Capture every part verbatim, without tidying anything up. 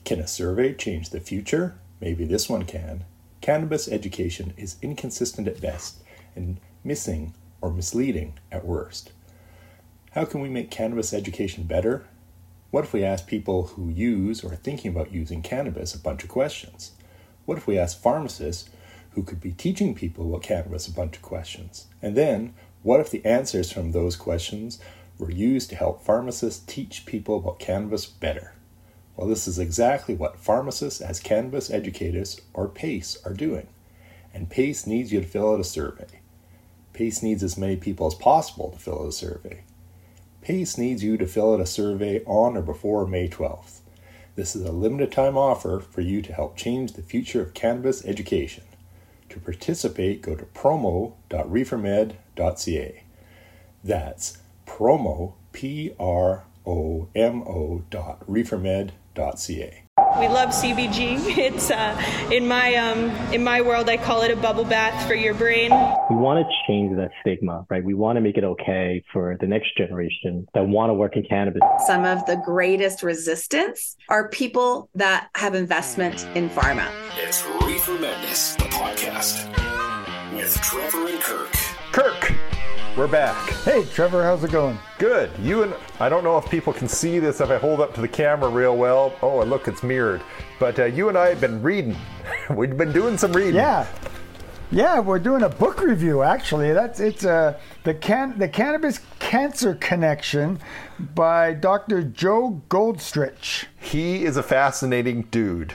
Can a survey change the future? Maybe this one can. Cannabis education is inconsistent at best and missing or misleading at worst. How can we make cannabis education better? What if we ask people who use or are thinking about using cannabis a bunch of questions? What if we ask pharmacists who could be teaching people about cannabis a bunch of questions? And then, what if the answers from those questions were used to help pharmacists teach people about cannabis better? Well, this is exactly what pharmacists as cannabis educators, or PACE, are doing. And PACE needs you to fill out a survey. PACE needs as many people as possible to fill out a survey. PACE needs you to fill out a survey on or before May twelfth. This is a limited time offer for you to help change the future of cannabis education. To participate, go to promo dot reefer med dot c a. That's promo, P R O M O dot reefermed dot c a. We love C B G. It's uh, in my um, in my world, I call it a bubble bath for your brain. We want to change that stigma, right? We want to make it okay for the next generation that want to work in cannabis. Some of the greatest resistance are people that have investment in pharma. It's Reefer Madness, the podcast with Trevor and Kirk. Kirk, we're back. Hey, Trevor, how's it going? Good. You and I don't know if people can see this if I hold up to the camera real well. Oh, and look, it's mirrored. But uh, you and I have been reading. We've been doing some reading. Yeah. Yeah, we're doing a book review, actually. That's it's uh, the can the Cannabis Cancer Connection by Doctor Joe Goldstrich. He is a fascinating dude.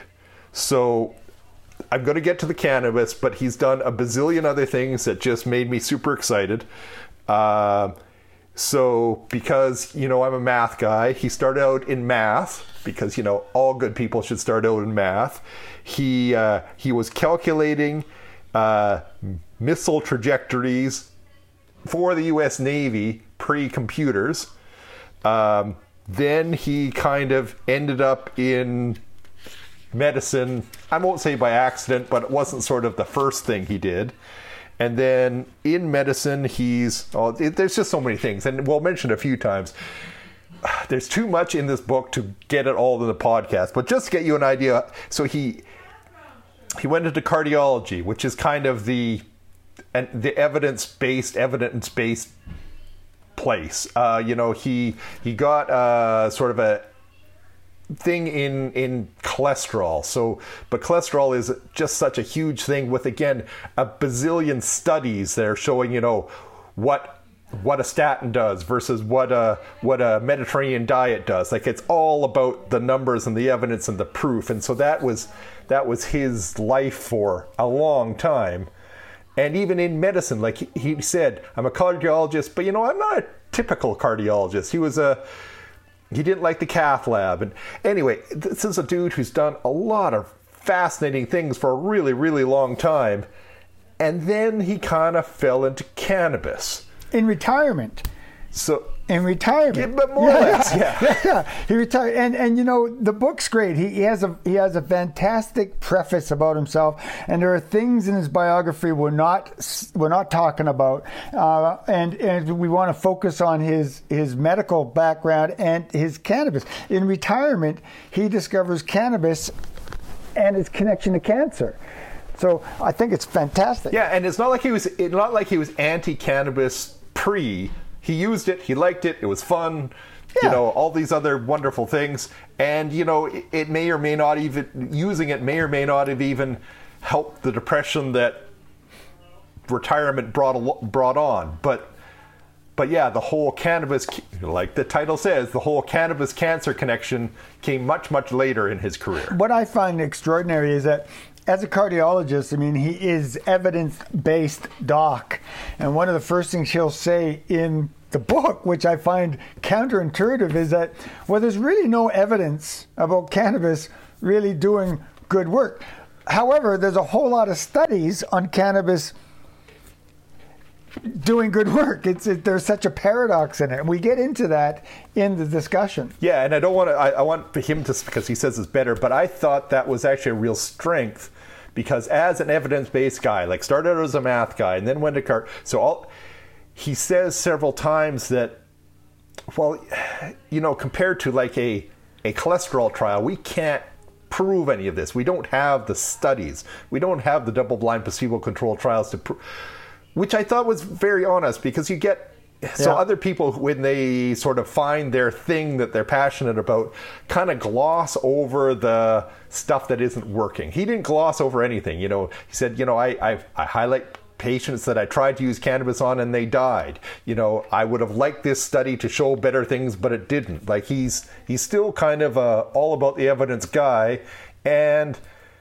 So I'm going to get to the cannabis, but he's done a bazillion other things that just made me super excited. Uh, so because, you know, I'm a math guy, he started out in math because, you know, all good people should start out in math. He, uh, he was calculating uh, missile trajectories for the U S Navy pre-computers. Um, then he kind of ended up in medicine. I won't say by accident, but it wasn't sort of the first thing he did. And then in medicine, he's, oh, it, there's just so many things. And we'll mention a few times. There's too much in this book to get it all in the podcast. But just to get you an idea, so he he went into cardiology, which is kind of the and the evidence-based, evidence-based place. Uh, you know, he he got uh, sort of a thing in in cholesterol. So, but cholesterol is just such a huge thing with, again, a bazillion studies that are showing, you know, what what a statin does versus what a what a Mediterranean diet does. Like, it's all about the numbers and the evidence and the proof. And so that was that was his life for a long time. And even in medicine, like he, he said, I'm a cardiologist, but, you know, I'm not a typical cardiologist. He was a He didn't like the cath lab. And anyway, this is a dude who's done a lot of fascinating things for a really, really long time. And then he kind of fell into cannabis. In retirement. So in retirement. Yeah, but more yeah, or less, yeah. yeah. yeah. He retired. And and you know, the book's great. He, he has a he has a fantastic preface about himself, and there are things in his biography we're not we're not talking about. Uh, and and we want to focus on his his medical background and his cannabis. In retirement, he discovers cannabis and its connection to cancer. So I think it's fantastic. Yeah, and it's not like he was it's not like he was anti-cannabis pre. He used it, he liked it, it was fun, yeah. You know, all these other wonderful things. And, you know, it, it may or may not even, using it may or may not have even helped the depression that retirement brought brought on. But, but yeah, the whole cannabis, like the title says, the whole cannabis cancer connection came much, much later in his career. What I find extraordinary is that as a cardiologist, I mean, he is evidence-based doc. And one of the first things he'll say in the book, which I find counterintuitive, is that, well, there's really no evidence about cannabis really doing good work. However, there's a whole lot of studies on cannabis doing good work. It's it, there's such a paradox in it, and we get into that in the discussion. Yeah, and I don't want to. I, I want him to, because he says it's better, but I thought that was actually a real strength, because as an evidence-based guy, like started out as a math guy and then went to car. So all he says several times that, well, you know, compared to like a a cholesterol trial, we can't prove any of this. We don't have the studies. We don't have the double-blind placebo-controlled trials to prove, which I thought was very honest, because you get so Yeah. other people, when they sort of find their thing that they're passionate about, kind of gloss over the stuff that isn't working. He didn't gloss over anything. You know, he said, you know, I I, I highlight patients that I tried to use cannabis on and they died. You know, I would have liked this study to show better things, but it didn't. Like, he's he's still kind of a all about the evidence guy, and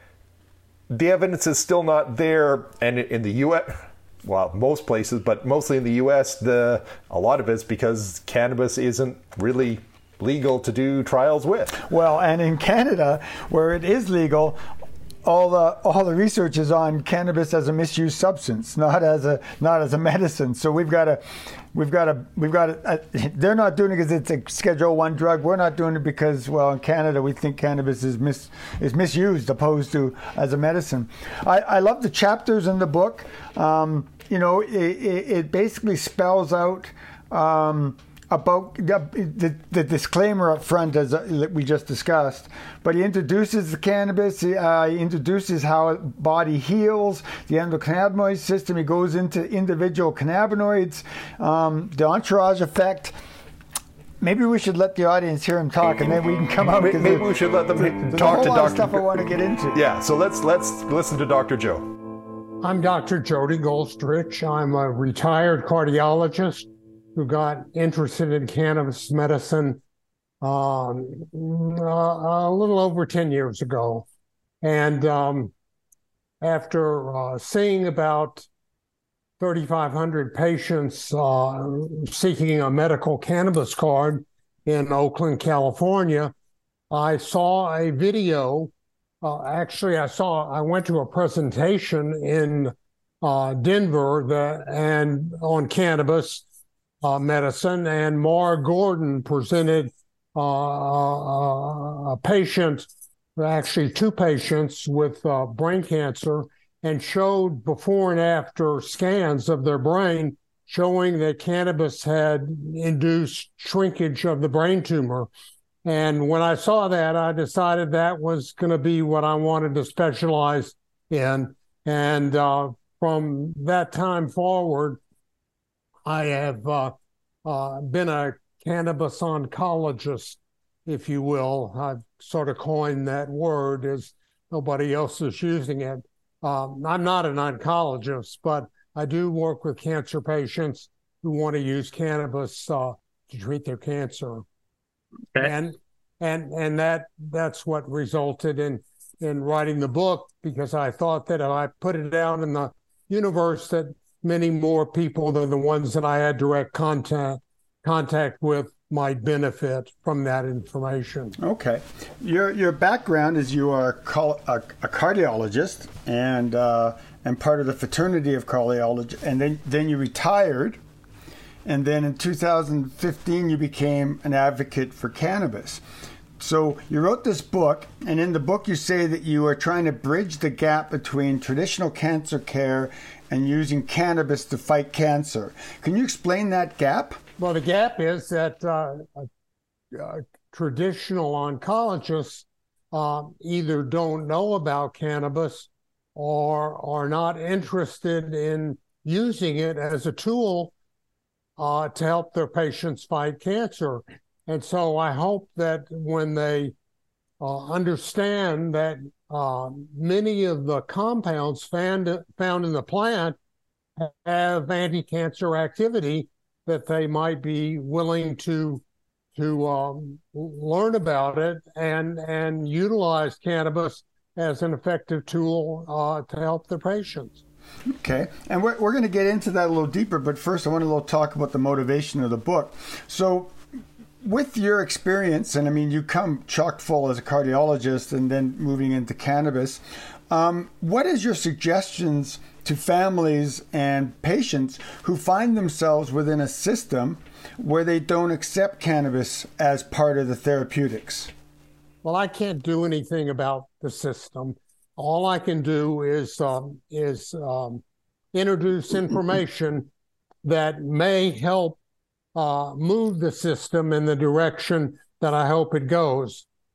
the evidence is still not there. And in the U S, well, most places, but mostly in the U S, the a lot of it's because cannabis isn't really legal to do trials with. Well, and in Canada, where it is legal, all the all the research is on cannabis as a misused substance, not as a not as a medicine. So we've got to we've got to we've got to. Uh, they're not doing it because it's a Schedule One drug. We're not doing it because, well, in Canada we think cannabis is mis is misused opposed to as a medicine. I, I love the chapters in the book. Um, you know, it, it, it basically spells out. Um, about the, the, the disclaimer up front, as uh, we just discussed, but he introduces the cannabis, he, uh, he introduces how body heals, the endocannabinoid system, he goes into individual cannabinoids, um, the entourage effect. Maybe we should let the audience hear him talk, and then we can come out. Maybe, maybe we should let them there's talk a whole to lot Doctor of stuff I want to get into. Yeah, so let's let's listen to Doctor Joe. I'm Doctor Jody Goldstrich. I'm a retired cardiologist who got interested in cannabis medicine um, a, a little over ten years ago. And um, after uh, seeing about thirty-five hundred patients uh, seeking a medical cannabis card in Oakland, California, I saw a video. Uh, actually, I saw, I went to a presentation in uh, Denver that, and on cannabis Uh, medicine, and Mara Gordon presented uh, a patient, actually two patients with uh, brain cancer, and showed before and after scans of their brain showing that cannabis had induced shrinkage of the brain tumor. And when I saw that, I decided that was going to be what I wanted to specialize in. And uh, from that time forward, I have uh, uh, been a cannabis oncologist, if you will. I've sort of coined that word as nobody else is using it. Um, I'm not an oncologist, but I do work with cancer patients who want to use cannabis uh, to treat their cancer. Okay. And and and that that's what resulted in in writing the book, because I thought that if I put it out in the universe, that many more people than the ones that I had direct contact contact with might benefit from that information. Okay. Your your background is you are a, a cardiologist and uh, and part of the fraternity of cardiologists, and then, then you retired, and then in two thousand fifteen you became an advocate for cannabis. So you wrote this book, and in the book you say that you are trying to bridge the gap between traditional cancer care and using cannabis to fight cancer. Can you explain that gap? Well, the gap is that uh, uh, traditional oncologists uh, either don't know about cannabis or are not interested in using it as a tool uh, to help their patients fight cancer. And so I hope that when they uh, understand that uh, many of the compounds found, found in the plant have anti-cancer activity, that they might be willing to to um, learn about it and and utilize cannabis as an effective tool uh, to help their patients. Okay, and we're, we're going to get into that a little deeper, but first I want to little talk about the motivation of the book. So with your experience, and I mean, you come chock full as a cardiologist and then moving into cannabis, um, what is your suggestions to families and patients who find themselves within a system where they don't accept cannabis as part of the therapeutics? Well, I can't do anything about the system. All I can do is um, is um, introduce information that may help uh, move the system in the direction that I hope it goes.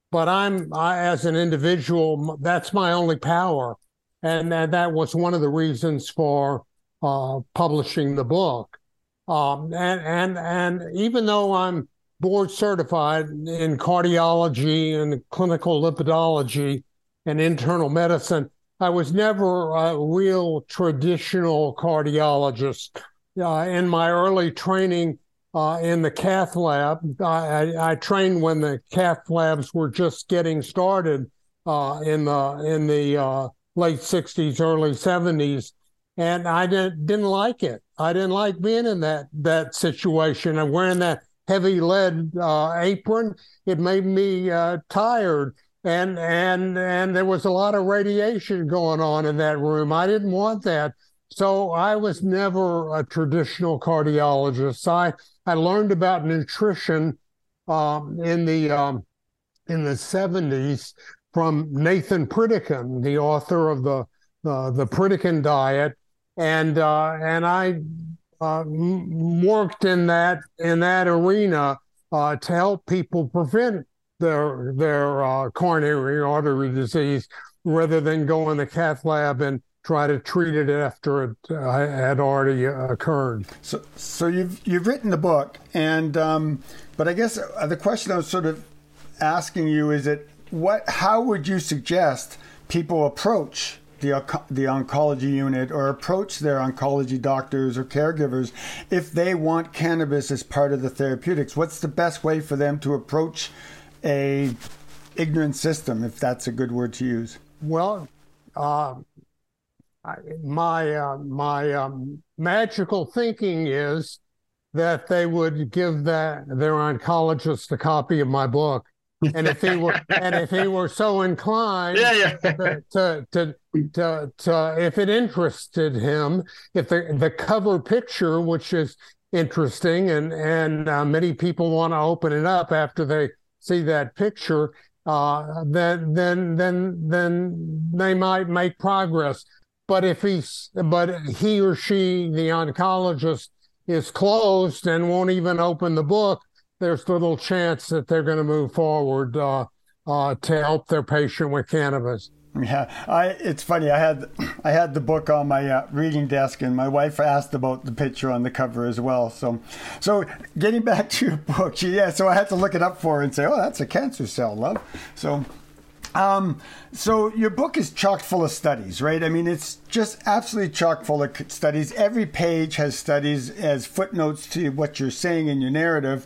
but I'm I, as an individual, that's my only power, and that, that was one of the reasons for uh, publishing the book. Um, and and and even though I'm board certified in cardiology and clinical lipidology and internal medicine, I was never a real traditional cardiologist. Uh, in my early training uh, in the cath lab, I, I trained when the cath labs were just getting started uh, in the in the uh, late sixties, early seventies, and I didn't didn't like it. I didn't like being in that that situation and wearing that heavy lead uh, apron. It made me uh, tired. And and and there was a lot of radiation going on in that room. I didn't want that. So I was never a traditional cardiologist. I, I learned about nutrition um, in the um, in the seventies from Nathan Pritikin, the author of the uh, the Pritikin diet, and uh, and I uh, worked in that in that arena uh, to help people prevent their their uh, coronary artery disease rather than go in the cath lab and try to treat it after it uh, had already occurred. So, so you've you've written the book, and um, but I guess the question I was sort of asking you is that what? How would you suggest people approach the the oncology unit or approach their oncology doctors or caregivers if they want cannabis as part of the therapeutics? What's the best way for them to approach a ignorant system, if that's a good word to use? Well, uh, I, my uh, my um, magical thinking is that they would give that their oncologist a copy of my book, and if he were and if he were so inclined, yeah, yeah. to, to, to to to if it interested him, if the the cover picture, which is interesting, and and uh, many people want to open it up after they see that picture, uh, then then then then they might make progress. But if he's but he or she, the oncologist, is closed and won't even open the book, there's little chance that they're going to move forward uh, uh, to help their patient with cannabis. Yeah, I. It's funny. I had I had the book on my uh, reading desk, and my wife asked about the picture on the cover as well. So, so getting back to your book, yeah. So I had to look it up for her and say, "Oh, that's a cancer cell, love." So. Um, so your book is chock full of studies, right? I mean, it's just absolutely chock full of studies. Every page has studies as footnotes to what you're saying in your narrative.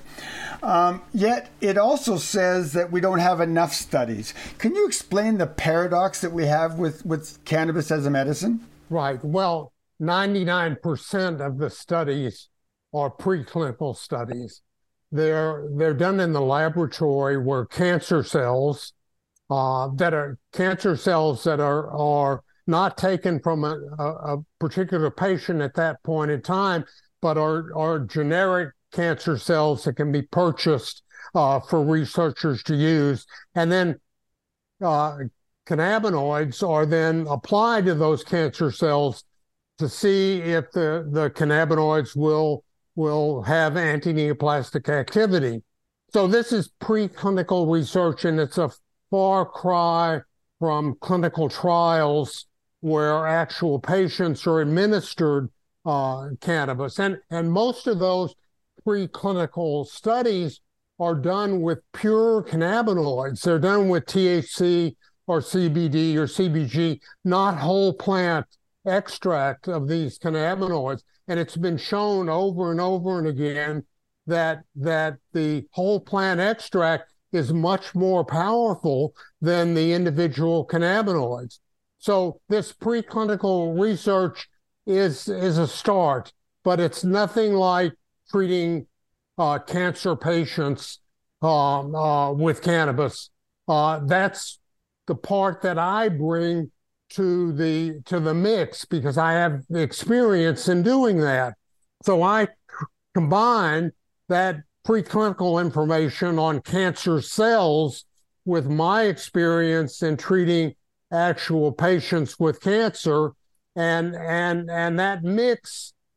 Um, yet it also says that we don't have enough studies. Can you explain the paradox that we have with, with cannabis as a medicine? Right. Well, ninety-nine percent of the studies are preclinical studies. They're, they're done in the laboratory where cancer cells Uh, that are cancer cells that are are not taken from a, a, a particular patient at that point in time, but are are generic cancer cells that can be purchased uh, for researchers to use, and then uh, cannabinoids are then applied to those cancer cells to see if the the cannabinoids will will have anti-neoplastic activity. So this is preclinical research, and it's a far cry from clinical trials where actual patients are administered uh, cannabis. And, and most of those preclinical studies are done with pure cannabinoids. They're done with T H C or C B D or C B G, not whole plant extract of these cannabinoids. And it's been shown over and over and again that, that the whole plant extract is much more powerful than the individual cannabinoids. So this preclinical research is, is a start, but it's nothing like treating uh, cancer patients um, uh, with cannabis. Uh, that's the part that I bring to the, to the mix because I have experience in doing that. So I c- combine that preclinical information on cancer cells with my experience in treating actual patients with cancer, and and and that mix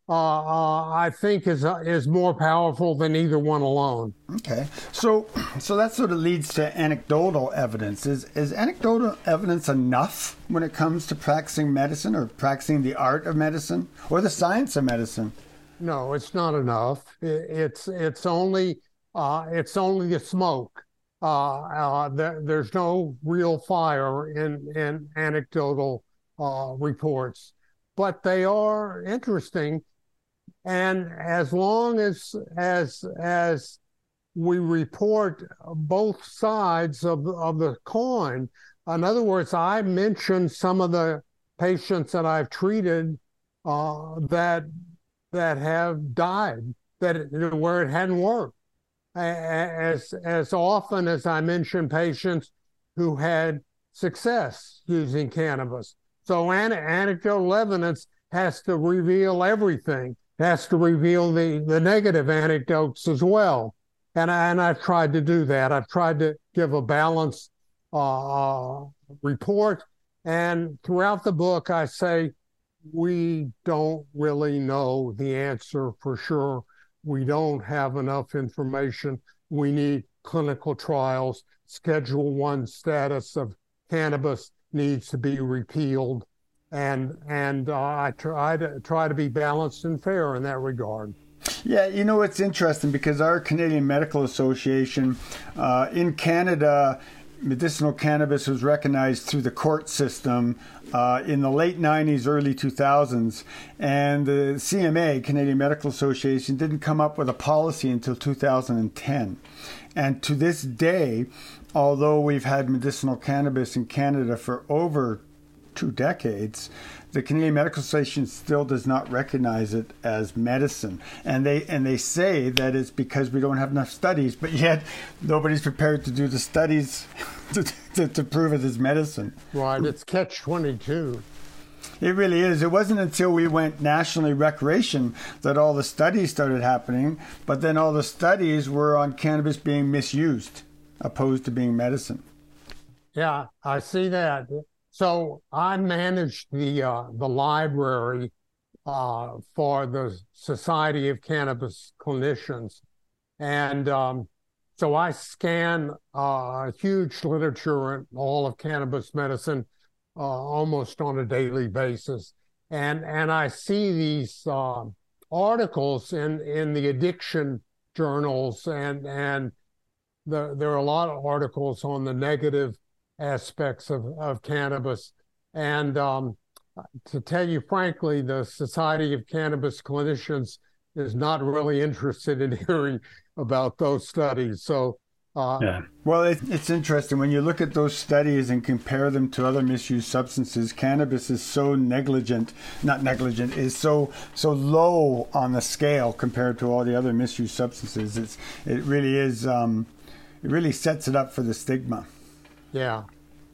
uh, uh, I think is uh, is more powerful than either one alone. Okay, so so that sort of leads to anecdotal evidence. Is is anecdotal evidence enough when it comes to practicing medicine or practicing the art of medicine or the science of medicine? No, it's not enough. It, it's it's only uh, it's only the smoke. Uh, uh, there, there's no real fire in in anecdotal uh, reports, but they are interesting. And as long as as as we report both sides of of the coin, in other words, I mentioned some of the patients that I've treated uh, that that have died, that it, where it hadn't worked. As as often as I mention patients who had success using cannabis. So an, anecdotal evidence has to reveal everything. Has to reveal the, the negative anecdotes as well. And, I, and I've tried to do that. I've tried to give a balanced uh, report. And throughout the book, I say, we don't really know the answer for sure. We don't have enough information. We need clinical trials. Schedule one status of cannabis needs to be repealed. And and uh, I try to try to be balanced and fair in that regard. Yeah, you know, it's interesting because our Canadian Medical Association uh, in Canada, medicinal cannabis was recognized through the court system uh, in the late nineties, early two thousands. And the C M A, Canadian Medical Association, didn't come up with a policy until two thousand ten. And to this day, although we've had medicinal cannabis in Canada for over two decades, the Canadian Medical Association still does not recognize it as medicine. And they and they say that it's because we don't have enough studies, but yet nobody's prepared to do the studies to, to, to prove it as medicine. Right, it's catch twenty-two. It really is. It wasn't until we went nationally recreation that all the studies started happening, but then all the studies were on cannabis being misused, opposed to being medicine. Yeah, I see that. So I managed the uh, the library uh, for the Society of Cannabis Clinicians, and um, so I scan uh, huge literature in all of cannabis medicine uh, almost on a daily basis, and and I see these uh, articles in in the addiction journals, and and the, there are a lot of articles on the negative aspects of, of cannabis. And um, to tell you frankly, the Society of Cannabis Clinicians is not really interested in hearing about those studies. So, uh, yeah. Well, it, it's interesting. When you look at those studies and compare them to other misused substances, cannabis is so negligent, not negligent, is so so low on the scale compared to all the other misused substances. It's It really is, um, it really sets it up for the stigma. Yeah.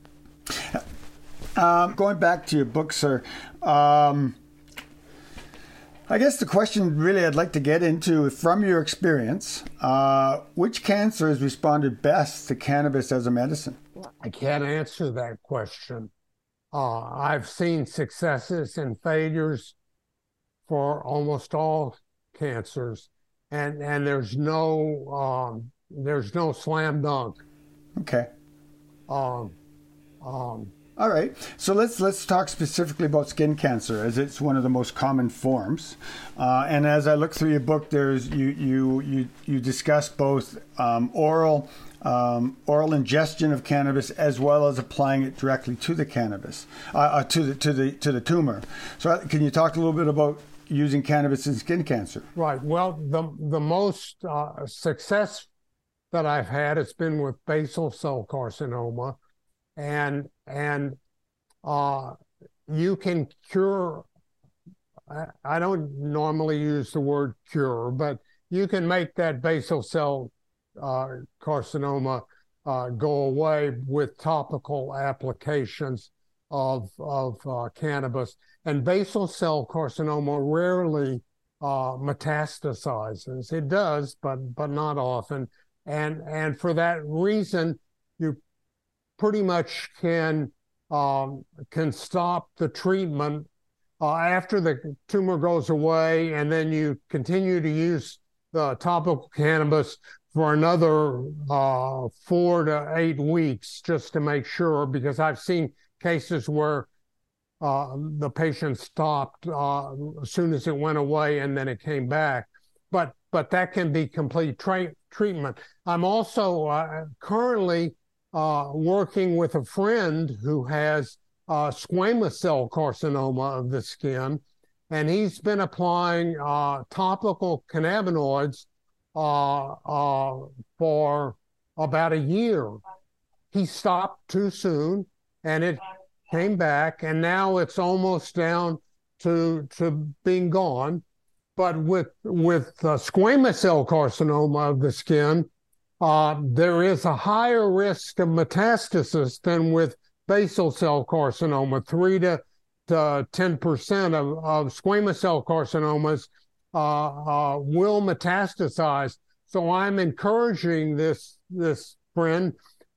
Um, going back to your book, sir, um, I guess the question really I'd like to get into, from your experience, uh, which cancer has responded best to cannabis as a medicine? I can't answer that question. Uh, I've seen successes and failures for almost all cancers, and and there's no um, there's no slam dunk. Okay. Um, um, All right. So let's let's talk specifically about skin cancer, as it's one of the most common forms. Uh, and as I look through your book, there's you you you you discuss both um, oral um, oral ingestion of cannabis as well as applying it directly to the cannabis uh, uh, to the to the to the tumor. So can you talk a little bit about using cannabis in skin cancer? Right. Well, the the most uh, success that I've had, it's been with basal cell carcinoma, and and uh, you can cure. I, I don't normally use the word cure, but you can make that basal cell uh, carcinoma uh, go away with topical applications of of uh, cannabis. And basal cell carcinoma rarely uh, metastasizes. It does, but but not often. And and for that reason, you pretty much can um, can stop the treatment uh, after the tumor goes away, and then you continue to use the topical cannabis for another uh, four to eight weeks just to make sure, because I've seen cases where uh, the patient stopped uh, as soon as it went away and then it came back. But but that can be complete tra- treatment. I'm also uh, currently uh, working with a friend who has uh, squamous cell carcinoma of the skin, and he's been applying uh, topical cannabinoids uh, uh, for about a year. He stopped too soon, and it came back, and now it's almost down to to being gone. But with with uh, squamous cell carcinoma of the skin, uh, there is a higher risk of metastasis than with basal cell carcinoma. Three to ten percent of, of squamous cell carcinomas uh, uh, will metastasize. So I'm encouraging this this friend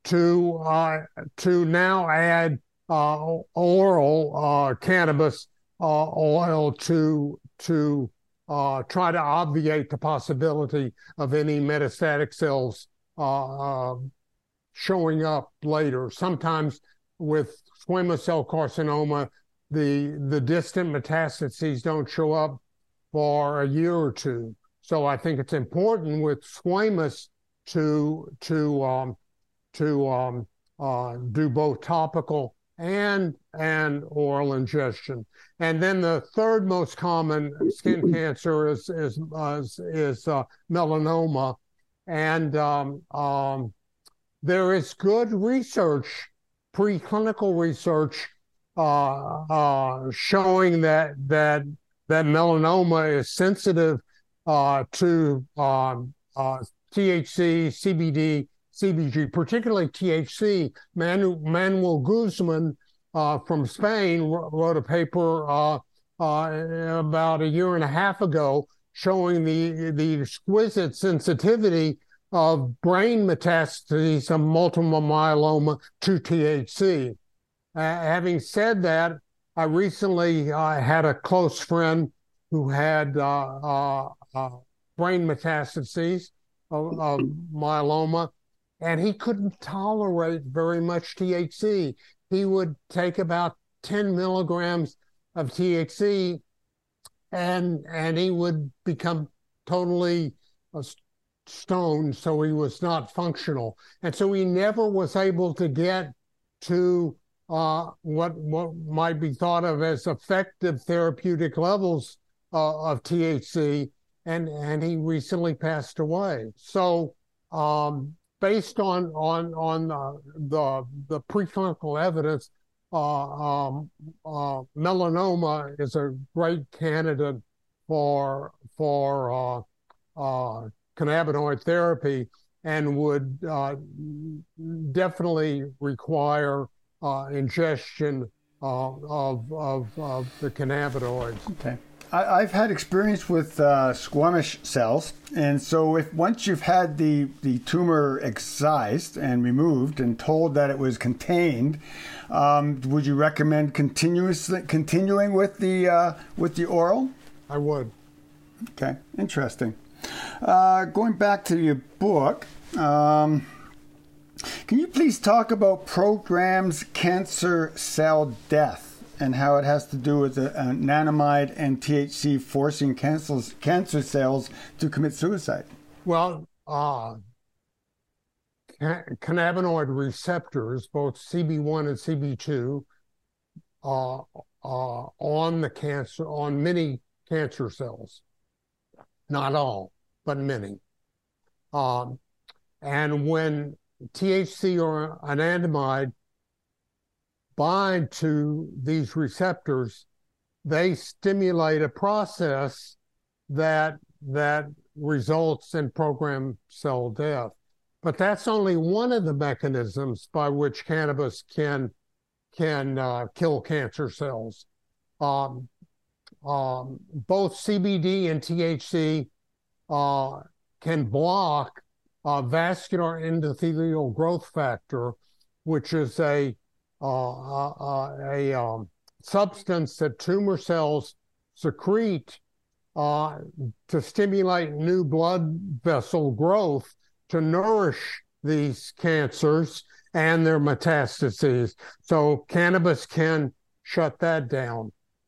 to uh, to now add uh, oral uh, cannabis uh, oil to to uh, try to obviate the possibility of any metastatic cells uh, uh, showing up later. Sometimes with squamous cell carcinoma, the the distant metastases don't show up for a year or two. So I think it's important with squamous to to um, to um, uh, do both topical and and oral ingestion. And then the third most common skin cancer is is uh, is, is uh, melanoma, and um, um, there is good research, preclinical research, uh, uh, showing that that that melanoma is sensitive uh, to um, uh, T H C, C B D, C B G, particularly T H C. Manu- Manuel Guzman uh, from Spain wrote a paper uh, uh, about a year and a half ago showing the, the exquisite sensitivity of brain metastases of multiple myeloma to T H C. Uh, having said that, I recently uh, had a close friend who had uh, uh, uh, brain metastases of, of myeloma, and he couldn't tolerate very much T H C. He would take about ten milligrams of T H C, and and he would become totally uh, stoned, so he was not functional. And so he never was able to get to uh, what, what might be thought of as effective therapeutic levels uh, of T H C, and, and he recently passed away. So um, based on on on uh, the the preclinical evidence, uh, um, uh, melanoma is a great candidate for for uh, uh, cannabinoid therapy, and would uh, definitely require uh, ingestion uh, of, of of the cannabinoids. Okay. I, I've had experience with uh, squamous cells, and so if once you've had the, the tumor excised and removed and told that it was contained, um, would you recommend continuously continuing with the uh, with the oral? I would. Okay, interesting. Uh, going back to your book, um, can you please talk about Program's cancer cell death and how it has to do with the uh, anandamide and T H C forcing cancers, cancer cells to commit suicide? Well, uh, cannabinoid receptors, both C B one and C B two, uh, uh, on the cancer, on many cancer cells. Not all, but many. Um, and when T H C or anandamide bind to these receptors, they stimulate a process that that results in programmed cell death. But that's only one of the mechanisms by which cannabis can can uh, kill cancer cells. Um, um, both C B D and T H C uh, can block uh, vascular endothelial growth factor, which is a uh, uh, a um, substance that tumor cells secrete uh, to stimulate new blood vessel growth to nourish these cancers and their metastases. So cannabis can shut that down.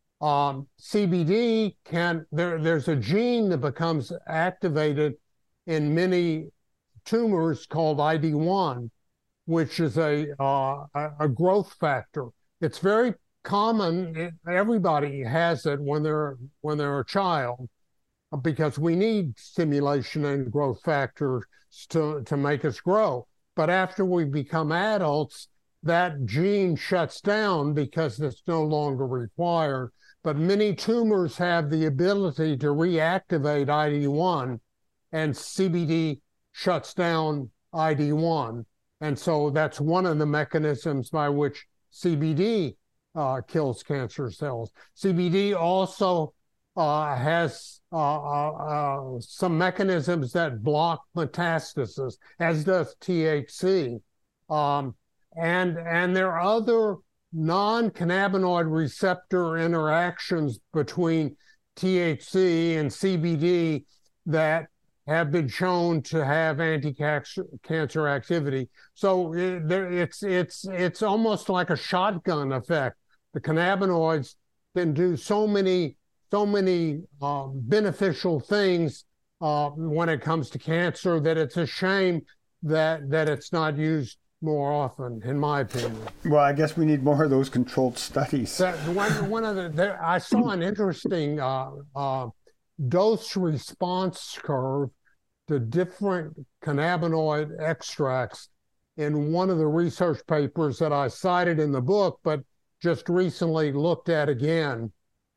Um, C B D can, there, there's a gene that becomes activated in many tumors called I D one, which is a, uh, a growth factor. It's very common. Everybody has it when they're, when they're a child, because we need stimulation and growth factors to, to make us grow. But after we become adults, that gene shuts down because it's no longer required. But many tumors have the ability to reactivate I D one, and C B D shuts down I D one. And so that's one of the mechanisms by which C B D uh, kills cancer cells. C B D also uh, has uh, uh, uh, some mechanisms that block metastasis, as does T H C. Um, and, and there are other non-cannabinoid receptor interactions between T H C and C B D that have been shown to have anti-cancer activity. So it, there, it's it's it's almost like a shotgun effect. The cannabinoids can do so many so many uh, beneficial things uh, when it comes to cancer that it's a shame that that it's not used more often, in my opinion. Well, I guess we need more of those controlled studies. That, one, one of the, there, I saw an interesting uh, uh, dose response curve to different cannabinoid extracts in one of the research papers that I cited in the book, but just recently looked at again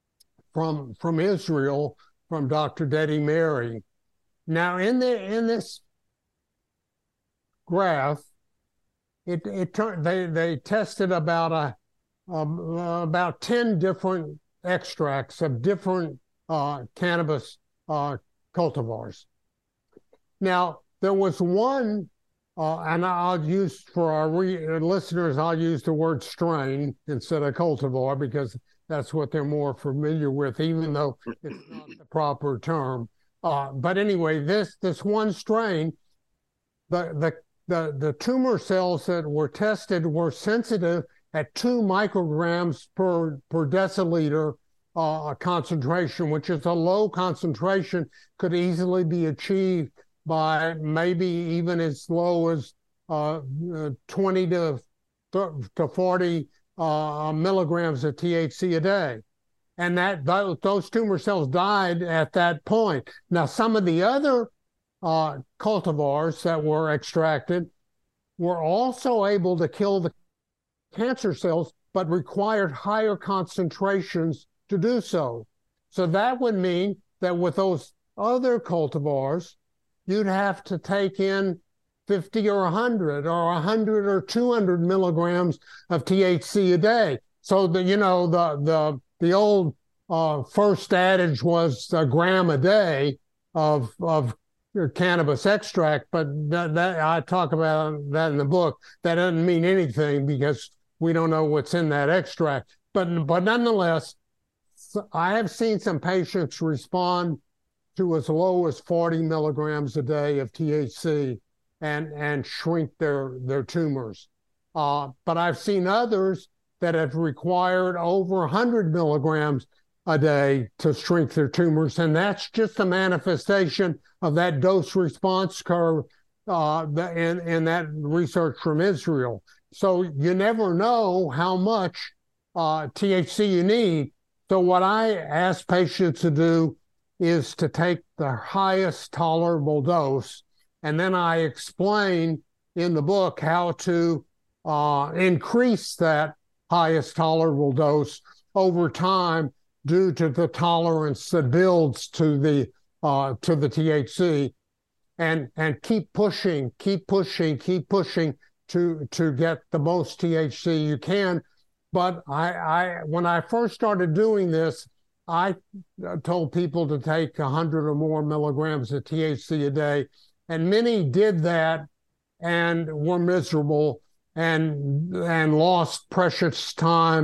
from from Israel, from Doctor Dedi Meiri. Now, in the in this graph, it it turned they they tested about a um, uh, about ten different extracts of different uh, cannabis uh, cultivars. Now, there was one, uh, and I'll use for our re- listeners, I'll use the word strain instead of cultivar because that's what they're more familiar with, even though it's not the proper term. Uh, but anyway, this this one strain, the, the the the tumor cells that were tested were sensitive at two micrograms per per deciliter uh, concentration, which is a low concentration, could easily be achieved by maybe even as low as uh, twenty to forty uh, milligrams of T H C a day. And that those tumor cells died at that point. Now, some of the other uh, cultivars that were extracted were also able to kill the cancer cells, but required higher concentrations to do so. So that would mean that with those other cultivars, you'd have to take in fifty or one hundred or one hundred or two hundred milligrams of T H C a day. So, the, you know, the the the old uh, first adage was a gram a day of of cannabis extract, but that, that I talk about that in the book. That doesn't mean anything because we don't know what's in that extract. But but nonetheless, I have seen some patients respond to as low as forty milligrams a day of T H C and, and shrink their, their tumors. Uh, but I've seen others that have required over one hundred milligrams a day to shrink their tumors, and that's just a manifestation of that dose response curve uh, in, in that research from Israel. So you never know how much uh, T H C you need. So what I ask patients to do is to take the highest tolerable dose. And then I explain in the book how to uh, increase that highest tolerable dose over time due to the tolerance that builds to the uh, to the T H C, and and keep pushing, keep pushing, keep pushing to to get the most T H C you can. But I, I when I first started doing this, I told people to take one hundred or more milligrams of T H C a day, and many did that and were miserable and and lost precious time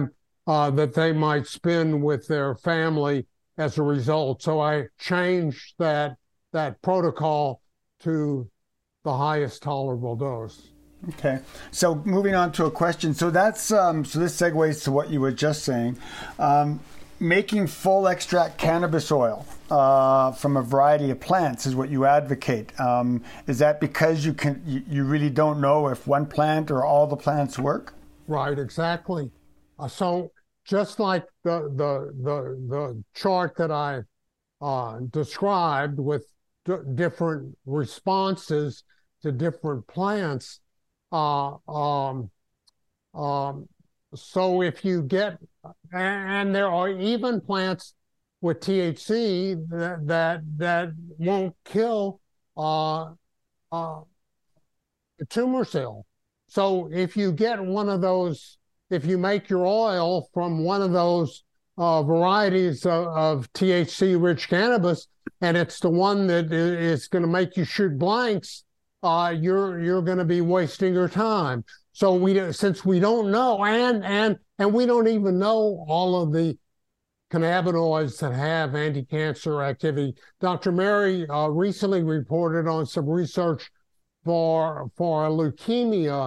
uh, that they might spend with their family as a result. So I changed that that protocol to the highest tolerable dose. Okay, so moving on to a question. So that's um, so this segues to what you were just saying. Um, making full extract cannabis oil uh, from a variety of plants is what you advocate. Um, is that because you can you, you really don't know if one plant or all the plants work? Right, exactly. Uh, so just like the the the the chart that I uh, described with d- different responses to different plants. Uh, um, um, so if you get, and there are even plants with T H C that that, that won't kill uh, uh, the tumor cell. So if you get one of those, if you make your oil from one of those uh, varieties of, of T H C-rich cannabis, and it's the one that is going to make you shoot blanks, Uh, you're you're going to be wasting your time. So we since we don't know, and and and we don't even know all of the cannabinoids that have anti-cancer activity. Doctor Mary uh, recently reported on some research for for a leukemia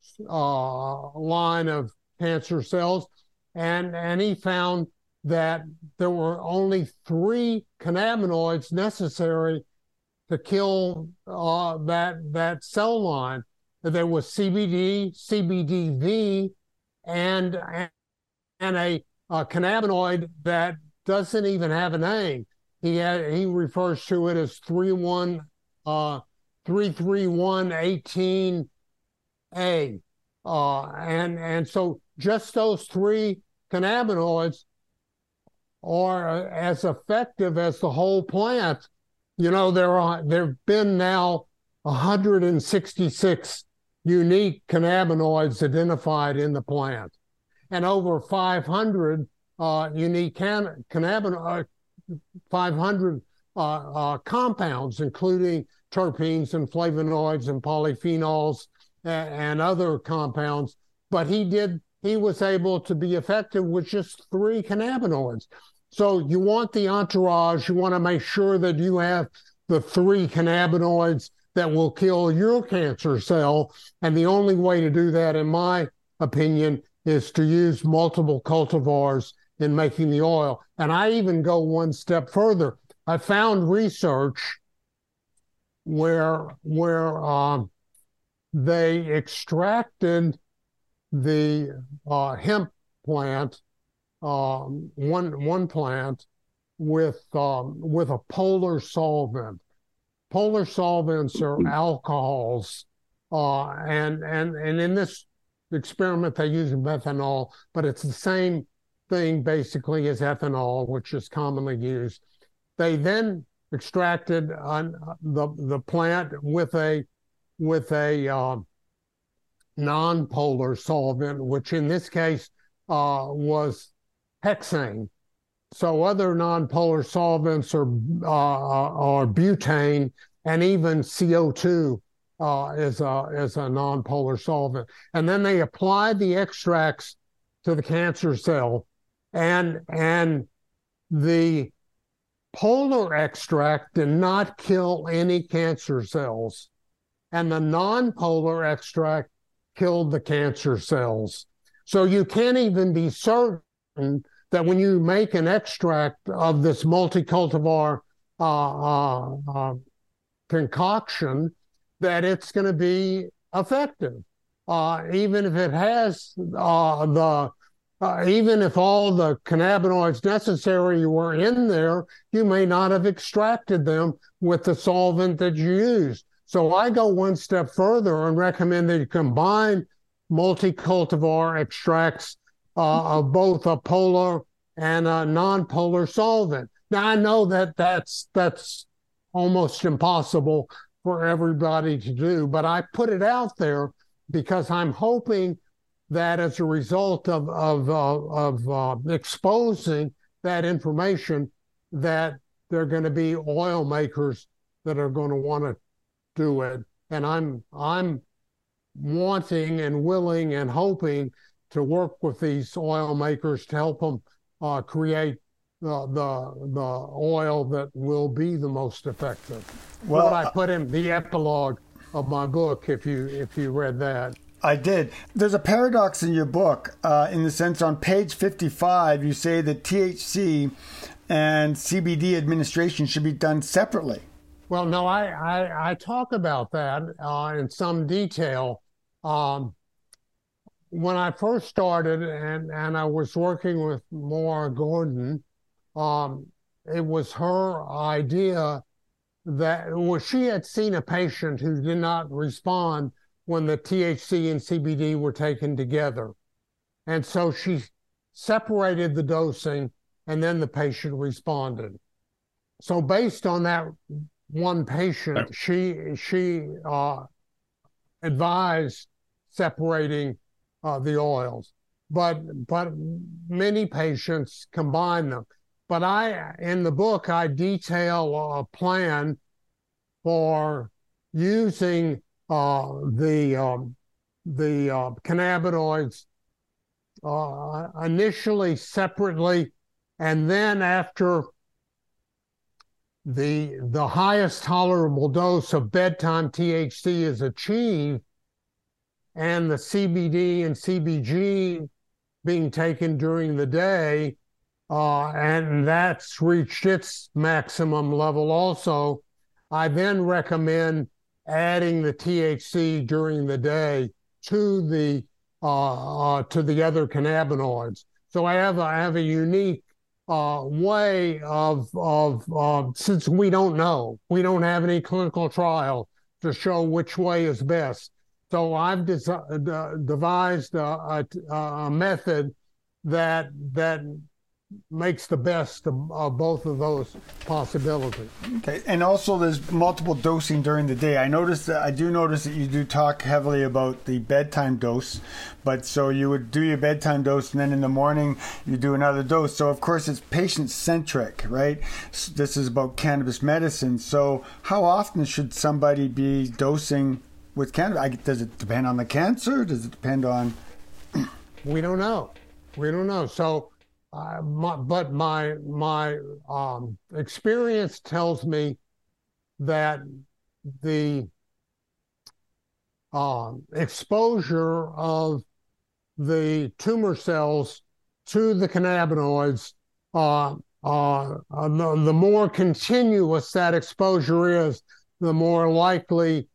uh, line of cancer cells, and and he found that there were only three cannabinoids necessary to kill uh, that that cell line. There was C B D, C B D V, and and a, a cannabinoid that doesn't even have a name. He had, he refers to it as three one uh three three one eighteen A, uh, and and so just those three cannabinoids are as effective as the whole plant. You know, there are there have been now one hundred sixty-six unique cannabinoids identified in the plant, and over five hundred uh, unique can, cannabinoid, five hundred uh, uh, compounds, including terpenes and flavonoids and polyphenols and, and other compounds. But he did he was able to be effective with just three cannabinoids. So you want the entourage, you want to make sure that you have the three cannabinoids that will kill your cancer cell. And the only way to do that, in my opinion, is to use multiple cultivars in making the oil. And I even go one step further. I found research where, where um, they extracted the uh, hemp plant, Um, one one plant with um, with a polar solvent. Polar solvents are alcohols, uh, and and and in this experiment they use methanol, but it's the same thing basically as ethanol, which is commonly used. They then extracted uh, the the plant with a with a uh, non-polar solvent, which in this case uh, was hexane. So other non-polar solvents are uh, are butane, and even C O two uh, is a is a non-polar solvent. And then they applied the extracts to the cancer cell, and and the polar extract did not kill any cancer cells, and the non-polar extract killed the cancer cells. So you can't even be certain that when you make an extract of this multi-cultivar uh, uh, uh, concoction, that it's going to be effective. Uh, even if it has uh, the, uh, even if all the cannabinoids necessary were in there, you may not have extracted them with the solvent that you used. So I go one step further and recommend that you combine multi-cultivar extracts Uh, of both a polar and a non-polar solvent. Now, I know that that's that's almost impossible for everybody to do, but I put it out there because I'm hoping that as a result of of uh, of uh, exposing that information, that there are going to be oil makers that are going to want to do it, and I'm I'm wanting and willing and hoping to work with these oil makers to help them uh, create the, the the oil that will be the most effective. Well, what I put in the epilogue of my book, if you if you read that. I did. There's a paradox in your book, uh, in the sense on page fifty-five, you say that T H C and C B D administration should be done separately. Well, no, I, I, I talk about that uh, in some detail. Um, when I first started and, and I was working with Maura Gordon, um, it was her idea that, well, she had seen a patient who did not respond when the T H C and C B D were taken together. And so she separated the dosing, and then the patient responded. So based on that one patient, she she uh, advised separating uh, the oils, but but many patients combine them. But I, in the book, I detail a plan for using uh, the um, the uh, cannabinoids uh, initially separately, and then after the the highest tolerable dose of bedtime T H C is achieved, and the C B D and C B G being taken during the day, uh, and that's reached its maximum level also, I then recommend adding the T H C during the day to the uh, uh, to the other cannabinoids. So I have a, I have a unique uh, way of of uh, since we don't know, we don't have any clinical trial to show which way is best. So I've des- uh, devised a, a, a method that that makes the best of, of both of those possibilities. Okay, and also there's multiple dosing during the day. I noticed that I do notice that you do talk heavily about the bedtime dose, but so you would do your bedtime dose, and then in the morning you do another dose. So of course it's patient centric, right? This is about cannabis medicine. So how often should somebody be dosing with cannabis? Does it depend on the cancer? Does it depend on? We don't know. We don't know. So. Uh, my, but my my um, experience tells me that the uh, exposure of the tumor cells to the cannabinoids, uh, uh, uh, the, the more continuous that exposure is, the more likely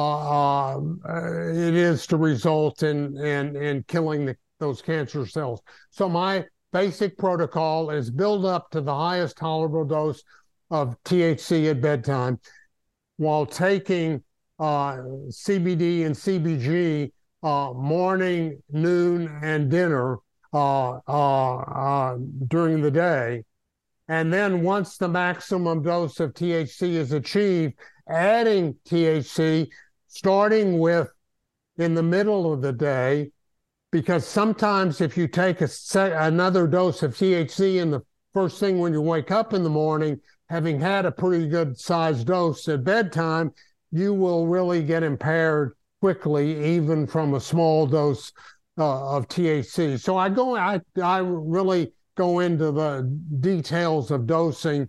uh, uh, it is to result in in, in killing the, those cancer cells. So my basic protocol is build up to the highest tolerable dose of T H C at bedtime while taking uh, C B D and C B G uh, morning, noon, and dinner uh, uh, uh, during the day. And then once the maximum dose of T H C is achieved, adding T H C, starting with in the middle of the day, because sometimes if you take a set, another dose of T H C in the first thing when you wake up in the morning, having had a pretty good sized dose at bedtime, you will really get impaired quickly, even from a small dose uh, of T H C. So I go, I, I really go into the details of dosing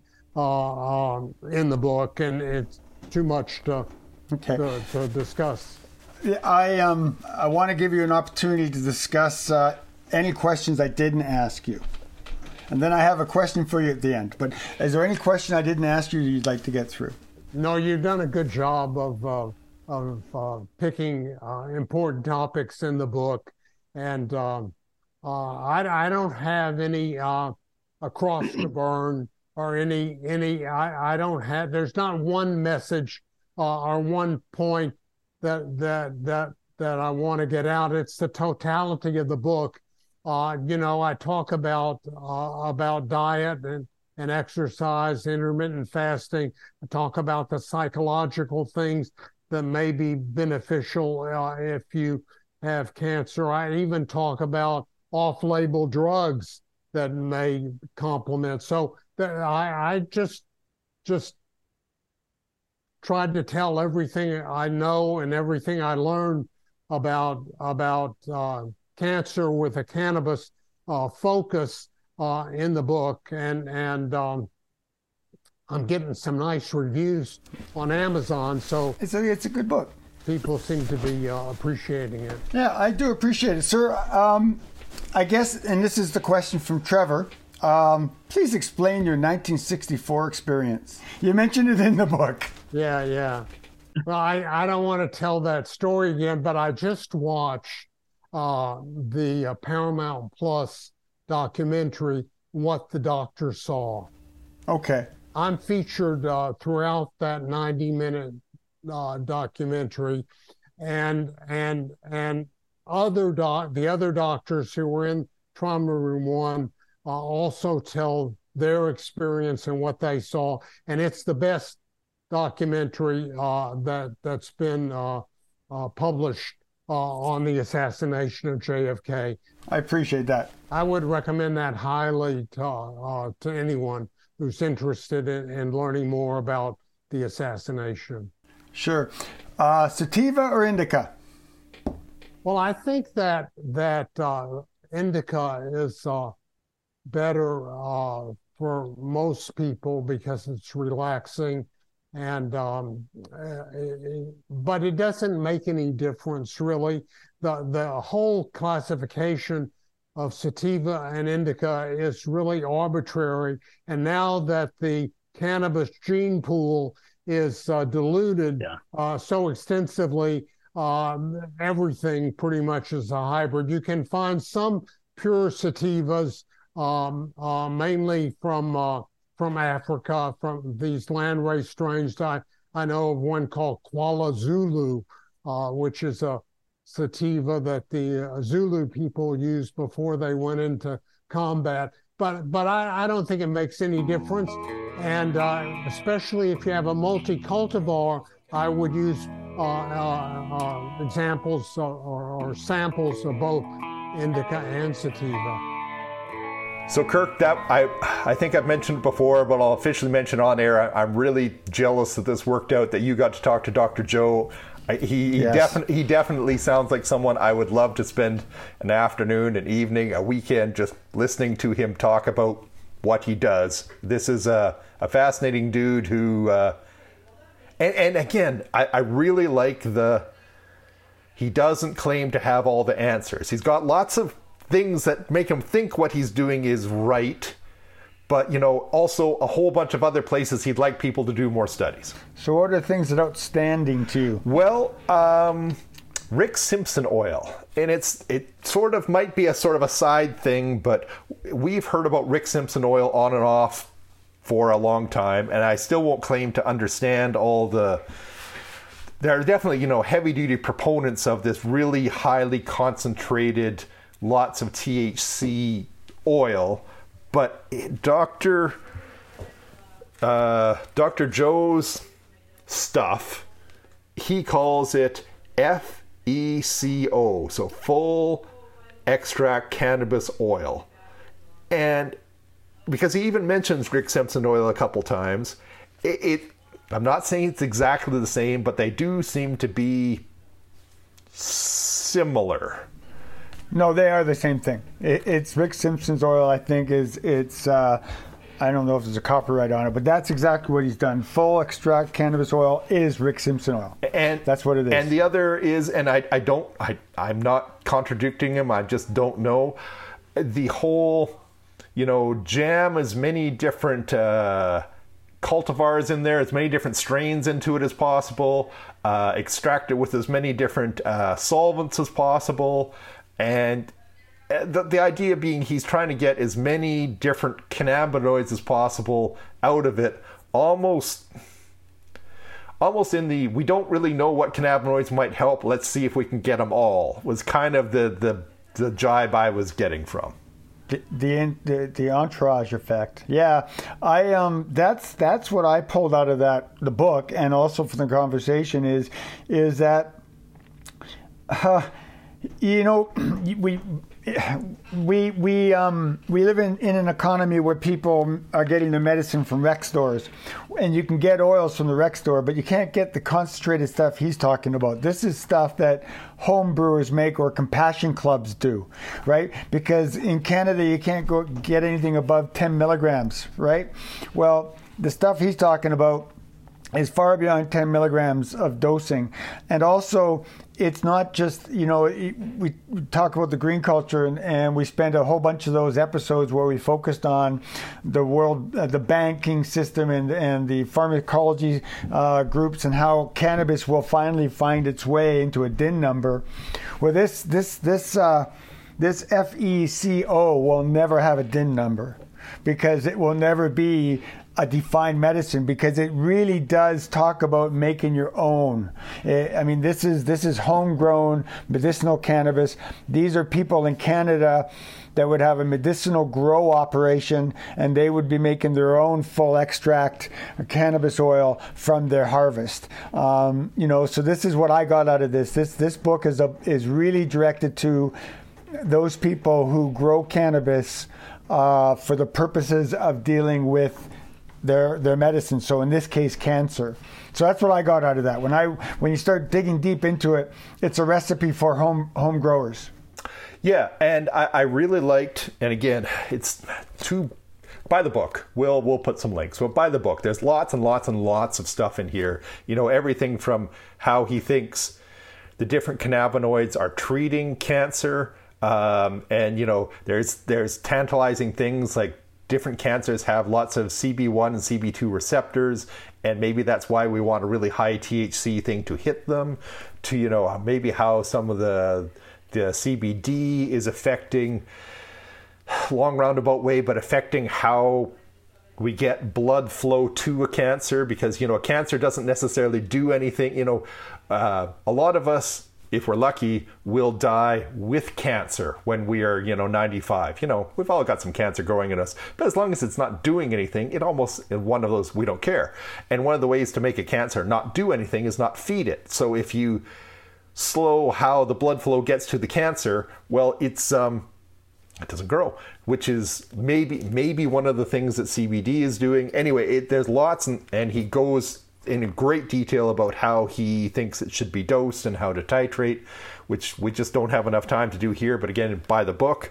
uh, um, in the book, and it's too much to, okay. to, to discuss. I um I want to give you an opportunity to discuss uh, any questions I didn't ask you, and then I have a question for you at the end. But is there any question I didn't ask you you'd like to get through? No, you've done a good job of uh, of uh, picking uh, important topics in the book, and um, uh, I I don't have any uh, across the burn or any any I I don't have. There's not one message uh, or one point that that that that I want to get out. It's the totality of the book. Uh, you know, I talk about uh, about diet and, and exercise, intermittent fasting. I talk about the psychological things that may be beneficial uh, if you have cancer. I even talk about off-label drugs that may complement. So that I, I just just tried to tell everything I know and everything I learned about about uh, cancer with a cannabis uh, focus uh, in the book, and and um, I'm getting some nice reviews on Amazon. So it's a it's a good book. People seem to be uh, appreciating it. Yeah, I do appreciate it, sir. Um, I guess, and this is the question from Trevor. Um, please explain your nineteen sixty-four experience. You mentioned it in the book. Yeah, yeah. Well, I, I don't want to tell that story again, but I just watched uh, the uh, Paramount Plus documentary, What the Doctor Saw. Okay. I'm featured uh, throughout that ninety-minute uh, documentary, and and and other doc the other doctors who were in Trauma Room One uh, also tell their experience and what they saw, and it's the best documentary uh, that that's been uh, uh, published uh, on the assassination of J F K. I appreciate that. I would recommend that highly to uh, to anyone who's interested in, in learning more about the assassination. Sure. Uh, sativa or indica? Well, I think that that uh, indica is uh, better uh, for most people because it's relaxing, and um, uh, but it doesn't make any difference really. The the whole classification of sativa and indica is really arbitrary, and now that the cannabis gene pool is uh, diluted yeah. uh, so extensively, um, everything pretty much is a hybrid. You can find some pure sativas, um, uh, mainly from uh, from Africa, from these landrace strains. I, I know of one called Kuala Zulu, uh, which is a sativa that the uh, Zulu people used before they went into combat. But but I, I don't think it makes any difference. And uh, especially if you have a multi-cultivar, I would use uh, uh, uh, examples uh, or, or samples of both indica and sativa. So Kirk, that I I think I've mentioned it before, but I'll officially mention on air. I, I'm really jealous that this worked out, that you got to talk to Doctor Joe. I, he yes. he, defi- he definitely sounds like someone I would love to spend an afternoon, an evening, a weekend just listening to him talk about what he does. This is a, a fascinating dude who, uh, and, and again, I, I really like the, he doesn't claim to have all the answers. He's got lots of things that make him think what he's doing is right, but, you know, also a whole bunch of other places he'd like people to do more studies. So what are things that are outstanding to you? Well, um, Rick Simpson oil. And it's it sort of might be a sort of a side thing, but we've heard about Rick Simpson oil on and off for a long time, and I still won't claim to understand all the... There are definitely, you know, heavy-duty proponents of this really highly concentrated, lots of T H C oil, but Doctor Uh, Doctor Joe's stuff, he calls it F E C O, so full extract cannabis oil. And because he even mentions Rick Simpson oil a couple times, it, it I'm not saying it's exactly the same, but they do seem to be similar. No, they are the same thing. It, it's Rick Simpson's oil, I think, is it's, uh, I don't know if there's a copyright on it, but that's exactly what he's done. Full extract cannabis oil is Rick Simpson oil. And that's what it is. And the other is, and I, I don't, I, I'm not contradicting him, I just don't know. The whole, you know, jam as many different uh, cultivars in there, as many different strains into it as possible, uh, extract it with as many different uh, solvents as possible. And the, the idea being he's trying to get as many different cannabinoids as possible out of it, almost almost in the, we don't really know what cannabinoids might help, let's see if we can get them all, was kind of the, the, the jibe I was getting from. The, the the the entourage effect, yeah. I um that's that's what I pulled out of that the book, and also from the conversation is is that uh, you know we we we um, we live in, in an economy where people are getting their medicine from rec stores, and you can get oils from the rec store, but you can't get the concentrated stuff he's talking about. This is stuff that home brewers make or compassion clubs do, right? Because in Canada you can't go get anything above ten milligrams, right? Well, the stuff he's talking about is far beyond ten milligrams of dosing. And also, it's not just, you know, we talk about the green culture, and, and we spend a whole bunch of those episodes where we focused on the world, uh, the banking system and, and the pharmacology uh, groups, and how cannabis will finally find its way into a D I N number. Well, this, this, this, uh, this F E C O will never have a D I N number, because it will never be a defined medicine, because it really does talk about making your own. I mean, this is this is homegrown medicinal cannabis. These are people in Canada that would have a medicinal grow operation, and they would be making their own full extract cannabis oil from their harvest. Um, you know, so this is what I got out of this. This this book is a, is really directed to those people who grow cannabis uh, for the purposes of dealing with their their medicine. So in this case, cancer. So that's what I got out of that. When I when you start digging deep into it, it's a recipe for home home growers. Yeah, and I, I really liked, and again, it's too. Buy the book. We'll we'll put some links. Well, buy the book. There's lots and lots and lots of stuff in here. You know, everything from how he thinks the different cannabinoids are treating cancer, um, and you know, there's there's tantalizing things like different cancers have lots of C B one and C B two receptors, and maybe that's why we want a really high T H C thing to hit them. To, you know, maybe how some of the the C B D is affecting, long roundabout way, but affecting how we get blood flow to a cancer, because, you know, a cancer doesn't necessarily do anything. You know, uh, a lot of us, if we're lucky, will die with cancer when we are, you know, ninety-five. You know, we've all got some cancer growing in us, but as long as it's not doing anything, it almost is one of those, we don't care. And one of the ways to make a cancer not do anything is not feed it. So if you slow how the blood flow gets to the cancer, well, it's um, it doesn't grow, which is maybe maybe one of the things that C B D is doing. Anyway, it, there's lots, and, and he goes in great detail about how he thinks it should be dosed and how to titrate, which we just don't have enough time to do here. But again, buy the book.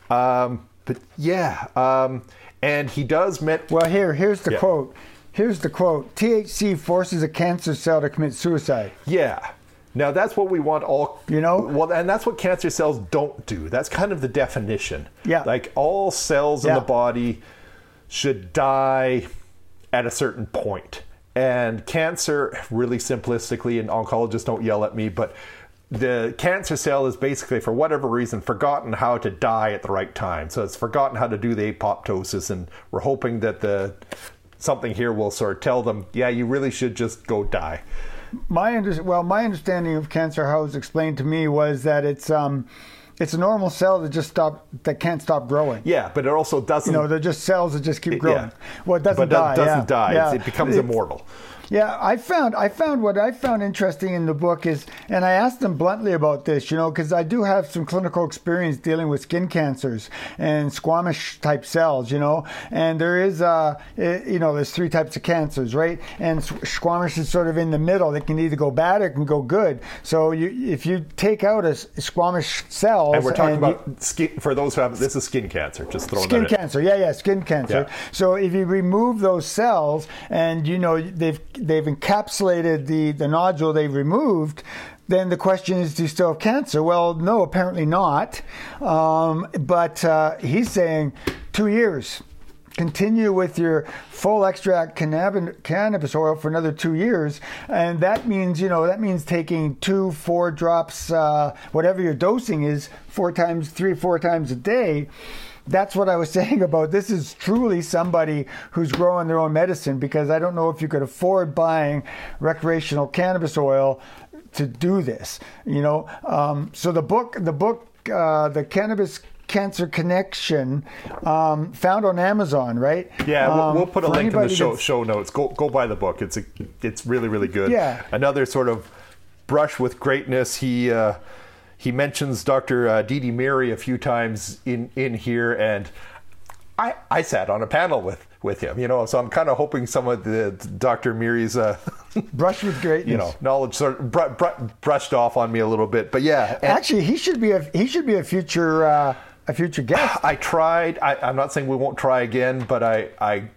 Um, but yeah, um, and he does met. Well, here, here's the yeah. quote. Here's the quote. T H C forces a cancer cell to commit suicide. Yeah. Now that's what we want all, you know, well, and that's what cancer cells don't do. That's kind of the definition. Yeah. Like all cells yeah. in the body should die at a certain point. And cancer, really simplistically, and oncologists don't yell at me, but the cancer cell is basically, for whatever reason, forgotten how to die at the right time. So it's forgotten how to do the apoptosis, and we're hoping that the something here will sort of tell them, yeah, you really should just go die. My under, well, my understanding of cancer, how it was explained to me, was that it's um, it's a normal cell that just stop that can't stop growing. Yeah, but it also doesn't. You know, they're just cells that just keep growing. Yeah. Well, it doesn't but die. It doesn't yeah. die. Yeah. It becomes it, immortal. Yeah, I found I found what I found interesting in the book is, and I asked them bluntly about this, you know, because I do have some clinical experience dealing with skin cancers and squamous type cells, you know, and there is, uh, you know, there's three types of cancers, right? And squamous is sort of in the middle. It can either go bad or it can go good. So you, if you take out a squamous cells, and we're talking and about you, skin, for those who have, this is skin cancer. Just throwing skin that in. cancer, yeah, yeah, skin cancer. Yeah. So if you remove those cells, and you know they've they've encapsulated the, the nodule they've removed, then the question is, do you still have cancer? Well, no, apparently not. Um, but uh, he's saying two years. Continue with your full extract cannab- cannabis oil for another two years. And that means, you know, that means taking two, four drops, uh, whatever your dosing is, four times, three, four times a day. That's what I was saying about this is truly somebody who's growing their own medicine, because I don't know if you could afford buying recreational cannabis oil to do this, you know. Um, so the book, the book, uh, the Cannabis Cancer Connection, um, found on Amazon, right? Yeah, we'll, um, we'll put a link in the show, that's, show notes. Go go buy the book. It's a, it's really, really good. Yeah. Another sort of brush with greatness. He... Uh, he mentions Doctor Uh, Dee Dee Mary a few times in, in here, and I, I sat on a panel with, with him, you know, so I'm kind of hoping some of the Doctor Mary's uh, brush with greatness, you know, knowledge sort of br- br- brushed off on me a little bit. But yeah, and actually, he should be a he should be a future uh, a future guest. I tried. I, I'm not saying we won't try again, but I. I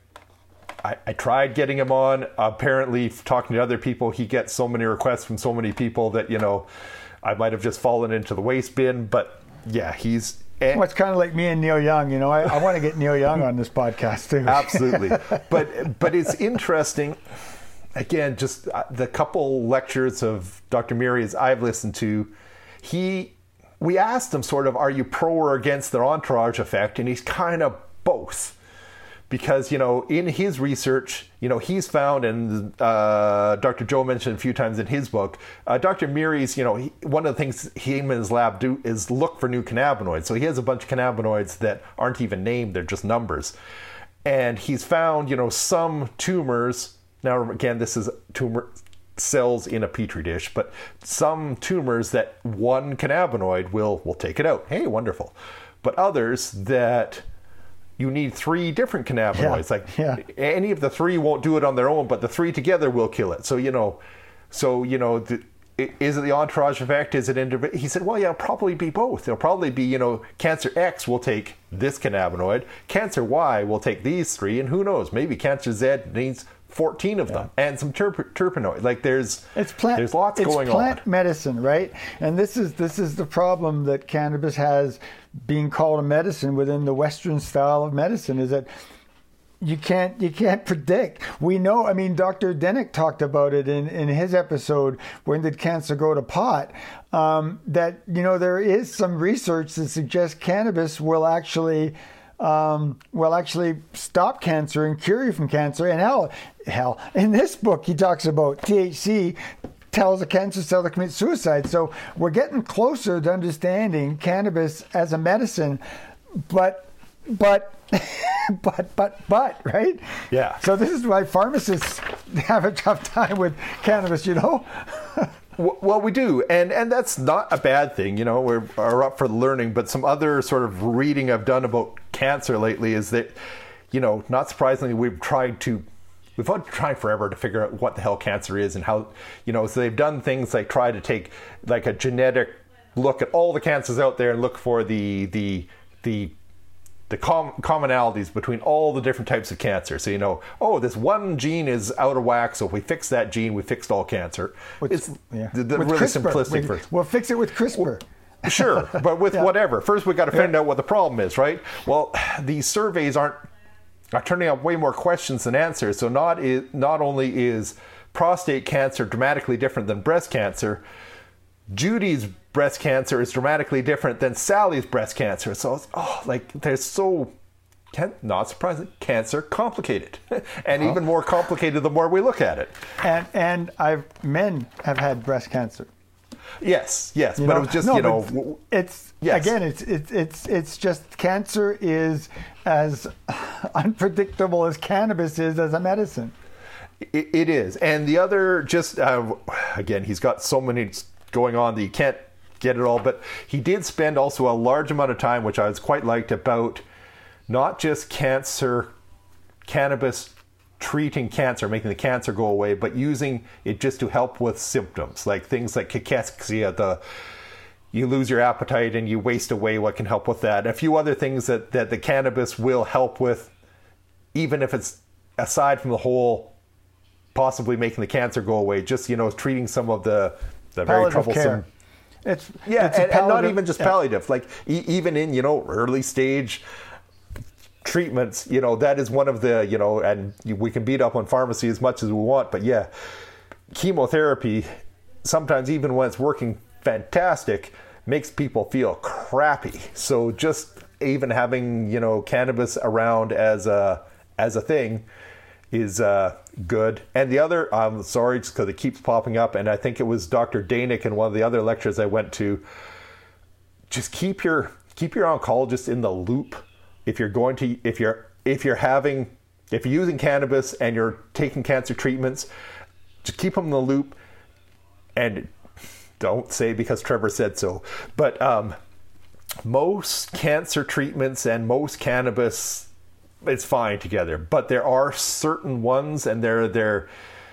I, I tried getting him on. Apparently, talking to other people, he gets so many requests from so many people that, you know, I might have just fallen into the waste bin. But yeah, he's... And, well, it's kind of like me and Neil Young. You know, I, I want to get Neil Young on this podcast too. Absolutely. But, but it's interesting. Again, just the couple lectures of Doctor Mary I've listened to, he... We asked him sort of, are you pro or against the entourage effect? And he's kind of both. Because, you know, in his research, you know, he's found, and uh, Doctor Joe mentioned a few times in his book, uh, Doctor Meary's, you know, he, one of the things he and his lab do is look for new cannabinoids. So he has a bunch of cannabinoids that aren't even named, they're just numbers. And he's found, you know, some tumors, now again, this is tumor cells in a petri dish, but some tumors that one cannabinoid will, will take it out. Hey, wonderful. But others that... you need three different cannabinoids. Yeah, like yeah. any of the three won't do it on their own, but the three together will kill it. So, you know, so, you know, the, is it the entourage effect? Is it individual? He said, well, yeah, it'll probably be both. It'll probably be, you know, cancer X will take this cannabinoid, cancer Y will take these three, and who knows, maybe cancer Z needs fourteen of them yeah. and some terp- terpenoid. Like there's it's plant, there's lots it's going on. It's on. plant medicine, right? And this is this is the problem that cannabis has being called a medicine within the Western style of medicine, is that you can't you can't predict. We know, I mean, Doctor Denick talked about it in, in his episode, When Did Cancer Go to Pot? Um, that, you know, there is some research that suggests cannabis will actually Um, will actually stop cancer and cure you from cancer. And hell, hell, in this book, he talks about T H C tells a cancer cell to commit suicide. So we're getting closer to understanding cannabis as a medicine, but, but, but, but, but, right? Yeah. So this is why pharmacists have a tough time with cannabis, you know? Well, we do, and and that's not a bad thing, you know. We're are up for learning, but some other sort of reading I've done about cancer lately is that, you know, not surprisingly, we've tried to, we've had to try forever to figure out what the hell cancer is and how, you know. So they've done things like try to take like a genetic look at all the cancers out there and look for the the the the com- commonalities between all the different types of cancer. So, you know, oh, this one gene is out of whack, so if we fix that gene, we fixed all cancer. With, it's yeah. the, the with really CRISPR. simplistic We, version. We'll fix it with CRISPR. Well, sure, but with yeah. whatever. First, we got to find yeah. out what the problem is, right? Well, these surveys aren't are turning up way more questions than answers. So not is, not only is prostate cancer dramatically different than breast cancer, Judy's breast cancer is dramatically different than Sally's breast cancer. So it's, oh, like there's so, not surprising, cancer complicated, and even more complicated the more we look at it. And and I've men have had breast cancer. Yes, yes, you but know? it was just no, you know, it's yes. again, it's it's it's it's just cancer is as unpredictable as cannabis is as a medicine. It, it is, and the other just uh, again, he's got so many going on that you can't get it all, but he did spend also a large amount of time, which I was quite liked, about not just cancer, cannabis treating cancer, making the cancer go away, but using it just to help with symptoms, like things like cachexia, the you lose your appetite and you waste away, what can help with that, and a few other things that, that the cannabis will help with, even if it's aside from the whole possibly making the cancer go away, just, you know, treating some of the, the very troublesome care. It's yeah, it's and, and not even just yeah. palliative, like e- even in, you know, early stage treatments, you know, that is one of the, you know, and we can beat up on pharmacy as much as we want, but yeah, chemotherapy, sometimes even when it's working fantastic, makes people feel crappy. So just even having, you know, cannabis around as a as a thing is uh, good. And the other, I'm sorry, just because it keeps popping up, and I think it was Doctor Danick in one of the other lectures I went to, just keep your keep your oncologist in the loop. If you're going to, if you're, if you're having, if you're using cannabis and you're taking cancer treatments, just keep them in the loop and don't say because Trevor said so. But um, most cancer treatments and most cannabis, it's fine together. But there are certain ones, and they're, they're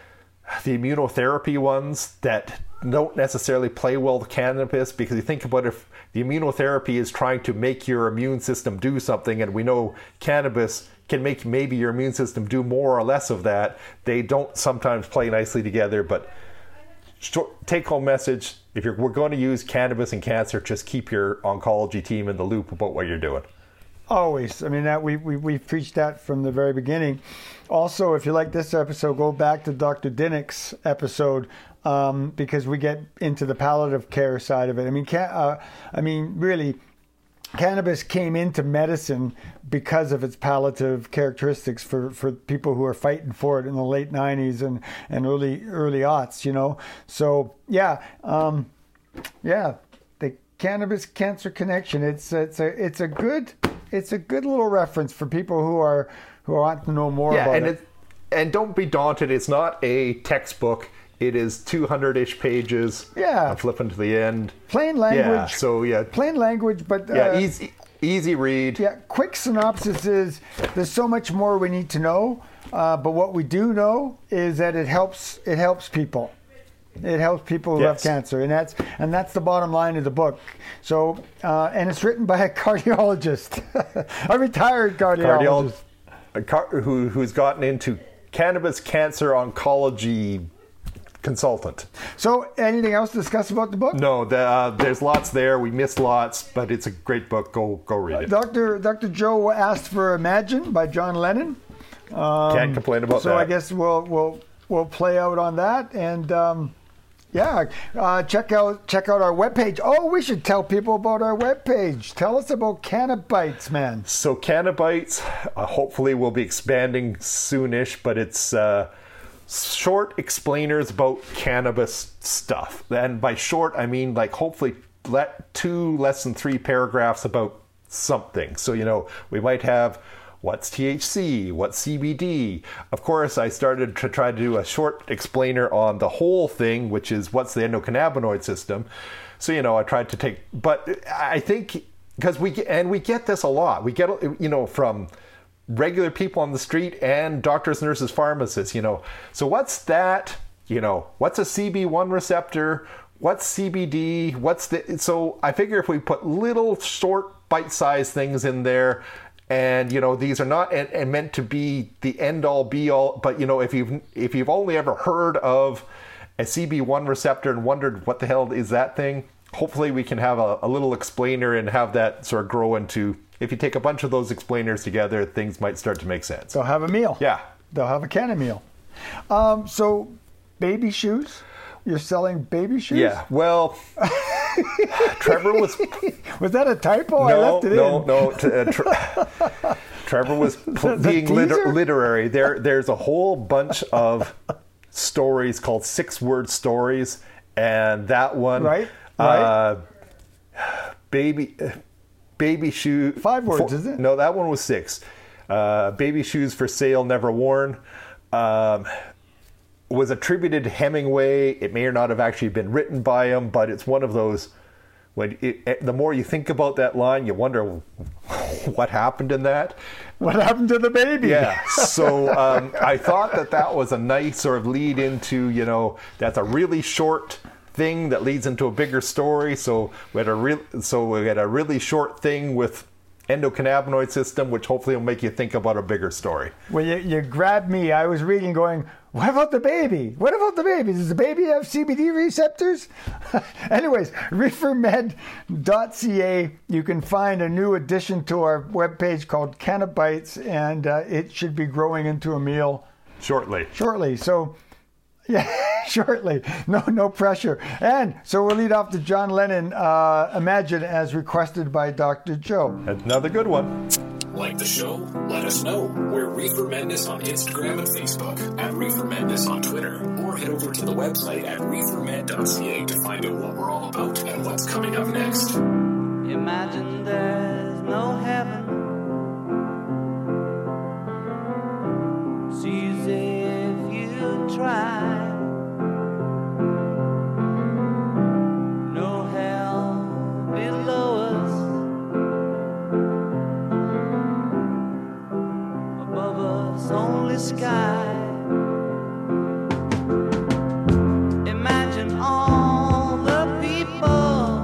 the immunotherapy ones that don't necessarily play well with cannabis, because you think about if the immunotherapy is trying to make your immune system do something, and we know cannabis can make maybe your immune system do more or less of that. They don't sometimes play nicely together. But short, take home message, if you're we're going to use cannabis and cancer, just keep your oncology team in the loop about what you're doing. Always. I mean, that we, we, we've preached that from the very beginning. Also, if you like this episode, go back to Doctor Dinnick's episode, um, because we get into the palliative care side of it. I mean, can, uh, I mean, really, cannabis came into medicine because of its palliative characteristics for, for people who are fighting for it in the late nineties and, and early early aughts, you know. So, yeah, um, yeah, the cannabis cancer connection, it's it's a it's a good it's a good little reference for people who are who want to know more yeah, about and it. it. And don't be daunted. It's not a textbook. It is two hundred-ish pages. Yeah. I'm flipping to the end. Plain language. Yeah, so yeah. Plain language, but... Uh, Yeah, easy, easy read. Yeah, quick synopsis is there's so much more we need to know, uh, but what we do know is that it helps it helps people. It helps people who Yes. have cancer, and that's and that's the bottom line of the book. So, uh, and it's written by a cardiologist, a retired cardiologist. Cardiologist a car, who, who's gotten into cannabis cancer oncology consultant. So, anything else to discuss about the book? No, the, uh, there's lots there. We missed lots, but it's a great book. Go go read it. Doctor Doctor Joe asked for "Imagine" by John Lennon. Um, Can't complain about so that. I guess we'll we'll we'll play out on that, and um, yeah, uh, check out check out our webpage. Oh, we should tell people about our webpage. Tell us about Cannabites, man. So Cannabites, uh, hopefully will be expanding soonish, but it's uh, short explainers about cannabis stuff. And by short, I mean like hopefully let two less than three paragraphs about something. So, you know, we might have what's T H C, what's C B D. Of course, I started to try to do a short explainer on the whole thing, which is what's the endocannabinoid system. So, you know, I tried to take, but I think because we get, and we get this a lot. We get, you know, from regular people on the street and doctors, nurses, pharmacists, you know. So what's that? You know, what's a C B one receptor? What's C B D? What's the... So I figure if we put little short bite-sized things in there, and, you know, these are not and, and meant to be the end-all, be-all, but, you know, if you've, if you've only ever heard of a C B one receptor and wondered what the hell is that thing, hopefully we can have a, a little explainer and have that sort of grow into... If you take a bunch of those explainers together, things might start to make sense. They'll have a meal. Yeah. They'll have a can of meal. Um, so, baby shoes? You're selling baby shoes? Yeah. Well, Trevor was... Was that a typo? I No, left it no, in. no. T- uh, tre- Trevor was pl- that being liter- teaser? literary. There, There's a whole bunch of stories called six-word stories, and that one... Right, right. Uh, baby... Baby shoe. Five words, for, is it? No, that one was six. Uh, baby shoes for sale, never worn. Um, was attributed to Hemingway. It may or not have actually been written by him, but it's one of those. When it, it, the more you think about that line, you wonder what happened in that. What happened to the baby? Yeah. So um, I thought that that was a nice sort of lead into, you know, that's a really short thing that leads into a bigger story. So we had a real, so we had a really short thing with endocannabinoid system, which hopefully will make you think about a bigger story. Well, you, you grabbed me. I was reading going, what about the baby? What about the baby? Does the baby have C B D receptors? Anyways, reefer med dot c a. You can find a new addition to our webpage called Cannabites, and uh, it should be growing into a meal Shortly. shortly. So, yeah, shortly. No, no pressure. And so we'll lead off to John Lennon, uh, Imagine, as requested by Doctor Joe. Another good one. Like the show? Let us know. We're Reefer Madness on Instagram and Facebook, at Reefer Madness on Twitter, or head over to the website at reefer med dot c a to find out what we're all about and what's coming up next. Imagine there's no heaven. Sees if you try. the sky. Imagine all the people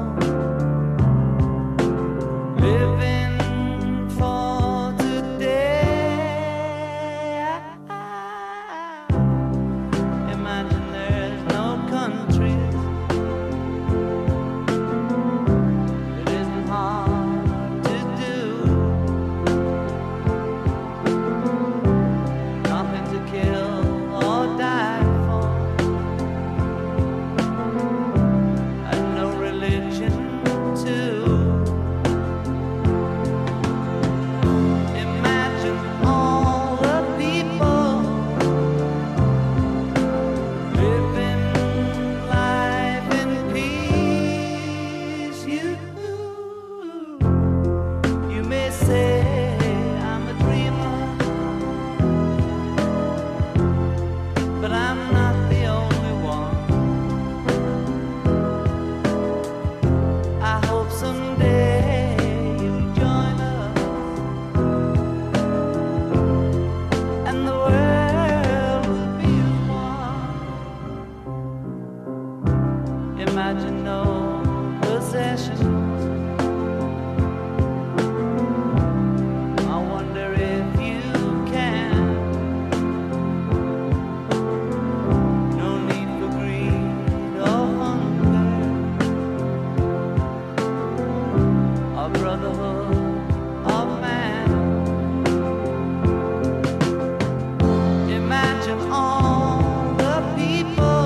living for today. Imagine there's no countries. It isn't hard to do. Nothing to kill or die for, and no religion too. Imagine all the people living life in peace. You, you may say I'm a dreamer, but I'm not the only one. I hope someday you'll join us, and the world will be as one. Imagine no possessions. I wonder if you can. No need for greed or hunger, or brotherhood of man. Imagine all the people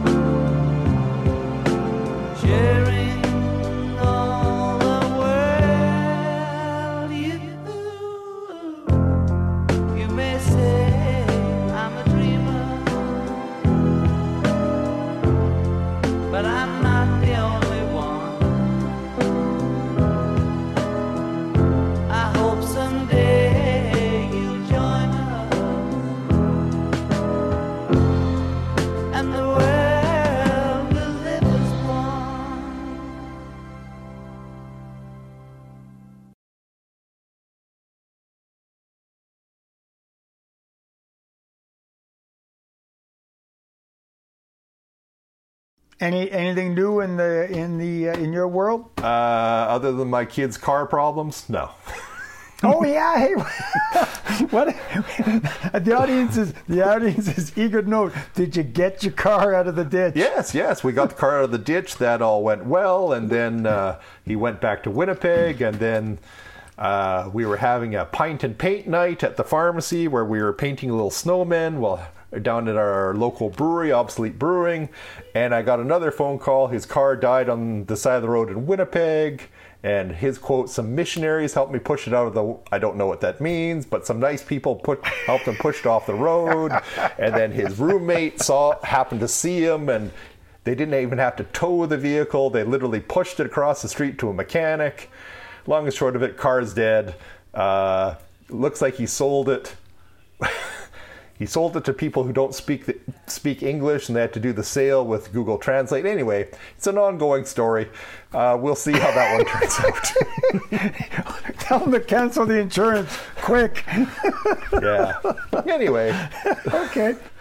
sharing all the world. You, you may say I'm a dreamer, but I'm not the only one. I hope someday you'll join us, and the world will live as one. Any anything new in the in the uh, in your world? Uh, other than my kids' car problems, no. Oh yeah, hey, what? The audience is the audience is eager to know. Did you get your car out of the ditch? Yes, yes, we got the car out of the ditch. That all went well, and then uh, he went back to Winnipeg, and then uh, we were having a pint and paint night at the pharmacy where we were painting little snowmen while down at our local brewery, Obsolete Brewing, and I got another phone call. His car died on the side of the road in Winnipeg, and his quote, some missionaries helped me push it out of the, I don't know what that means, but some nice people put helped him push it off the road, and then his roommate saw happened to see him, and they didn't even have to tow the vehicle. They literally pushed it across the street to a mechanic. Long and short of it, car's dead. Uh, looks like he sold it. He sold it to people who don't speak the, speak English, and they had to do the sale with Google Translate. Anyway, it's an ongoing story. Uh, we'll see how that one turns out. Tell them to cancel the insurance quick. Yeah. Anyway. Okay.